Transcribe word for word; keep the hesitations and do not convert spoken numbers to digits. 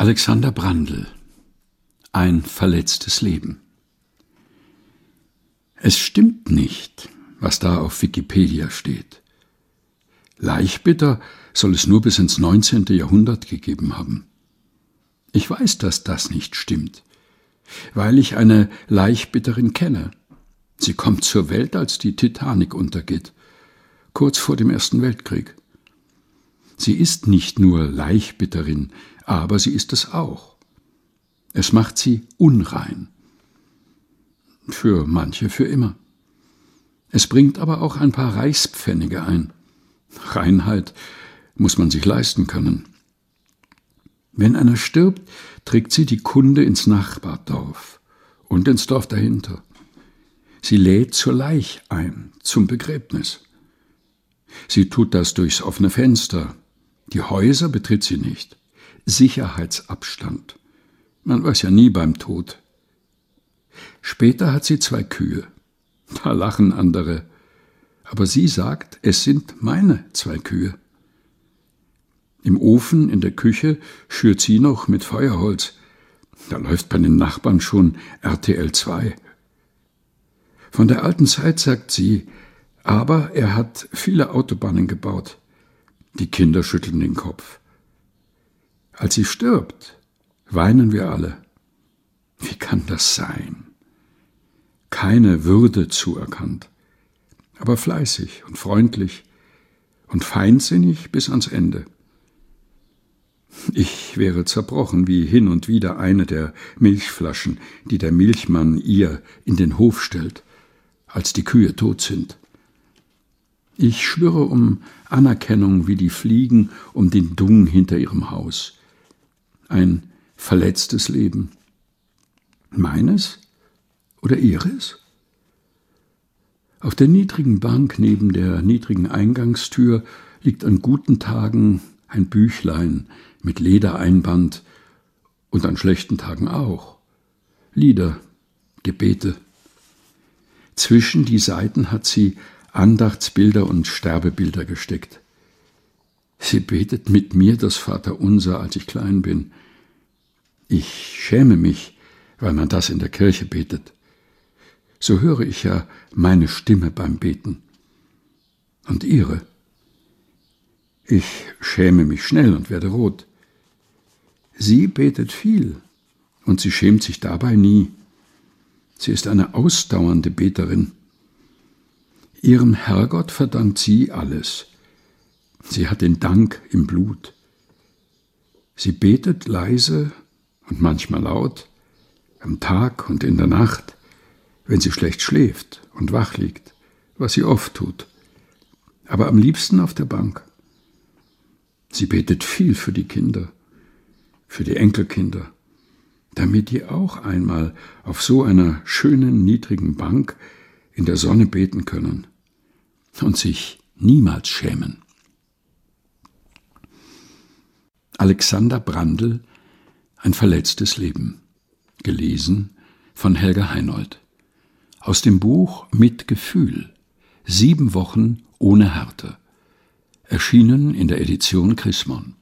Alexander Brandl: Ein verletztes Leben. Es stimmt nicht, was da auf Wikipedia steht. Laichbitter soll es nur bis ins neunzehnte Jahrhundert gegeben haben. Ich weiß, dass das nicht stimmt, weil ich eine Laichbitterin kenne. Sie kommt zur Welt, als die Titanic untergeht, kurz vor dem Ersten Weltkrieg. Sie ist nicht nur Laichbitterin, aber sie ist es auch. Es macht sie unrein. Für manche für immer. Es bringt aber auch ein paar Reichspfennige ein. Reinheit muss man sich leisten können. Wenn einer stirbt, trägt sie die Kunde ins Nachbardorf und ins Dorf dahinter. Sie lädt zur Leich ein, zum Begräbnis. Sie tut das durchs offene Fenster. Die Häuser betritt sie nicht. Sicherheitsabstand. Man weiß ja nie beim Tod. Später hat sie zwei Kühe. Da lachen andere. Aber sie sagt, es sind meine zwei Kühe. Im Ofen in der Küche schürt sie noch mit Feuerholz. Da läuft bei den Nachbarn schon R T L zwei. Von der alten Zeit sagt sie, aber er hat viele Autobahnen gebaut. Die Kinder schütteln den Kopf. Als sie stirbt, weinen wir alle. Wie kann das sein? Keine Würde zuerkannt, aber fleißig und freundlich und feinsinnig bis ans Ende. Ich wäre zerbrochen wie hin und wieder eine der Milchflaschen, die der Milchmann ihr in den Hof stellt, als die Kühe tot sind. Ich schwöre um Anerkennung wie die Fliegen um den Dung hinter ihrem Haus. Ein verletztes Leben. Meines oder ihres? Auf der niedrigen Bank neben der niedrigen Eingangstür liegt an guten Tagen ein Büchlein mit Ledereinband und an schlechten Tagen auch. Lieder, Gebete. Zwischen die Seiten hat sie Andachtsbilder und Sterbebilder gesteckt. Sie betet mit mir das Vaterunser, als ich klein bin. Ich schäme mich, weil man das in der Kirche betet. So höre ich ja meine Stimme beim Beten. Und ihre? Ich schäme mich schnell und werde rot. Sie betet viel und sie schämt sich dabei nie. Sie ist eine ausdauernde Beterin. Ihrem Herrgott verdankt sie alles. Sie hat den Dank im Blut. Sie betet leise und manchmal laut, am Tag und in der Nacht, wenn sie schlecht schläft und wach liegt, was sie oft tut, aber am liebsten auf der Bank. Sie betet viel für die Kinder, für die Enkelkinder, damit die auch einmal auf so einer schönen, niedrigen Bank in der Sonne beten können und sich niemals schämen. Alexander Brandl: Ein verletztes Leben. Gelesen von Helga Heinold. Aus dem Buch Mit Gefühl. Sieben Wochen ohne Härte. Erschienen in der Edition Chrismon.